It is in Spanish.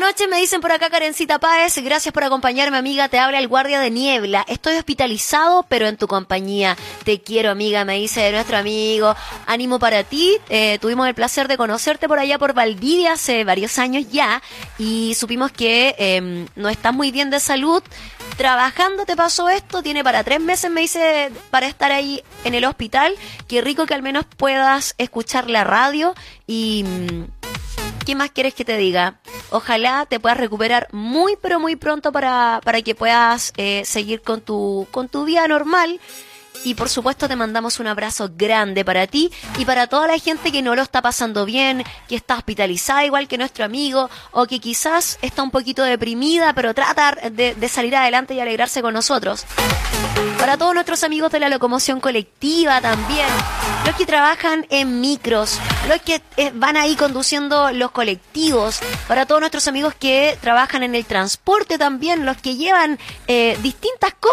noches, me dicen por acá Karencita Páez. Gracias por acompañarme, amiga. Te habla el guardia de niebla. Estoy hospitalizado, pero en tu compañía. Te quiero, amiga, me dice nuestro amigo. Ánimo para ti. Tuvimos el placer de conocerte por allá por Valdivia hace varios años ya. Y supimos que no estás muy bien de salud. Trabajando te pasó esto, tiene para 3 meses, me dice, para estar ahí en el hospital. Qué rico que al menos puedas escuchar la radio y... ¿qué más quieres que te diga? Ojalá te puedas recuperar muy pero muy pronto para que puedas seguir con tu vida normal. Y por supuesto te mandamos un abrazo grande para ti y para toda la gente que no lo está pasando bien, que está hospitalizada igual que nuestro amigo, o que quizás está un poquito deprimida, pero trata de salir adelante y alegrarse con nosotros. Para todos nuestros amigos de la locomoción colectiva también, los que trabajan en micros, los que van ahí conduciendo los colectivos, para todos nuestros amigos que trabajan en el transporte también, los que llevan distintas cosas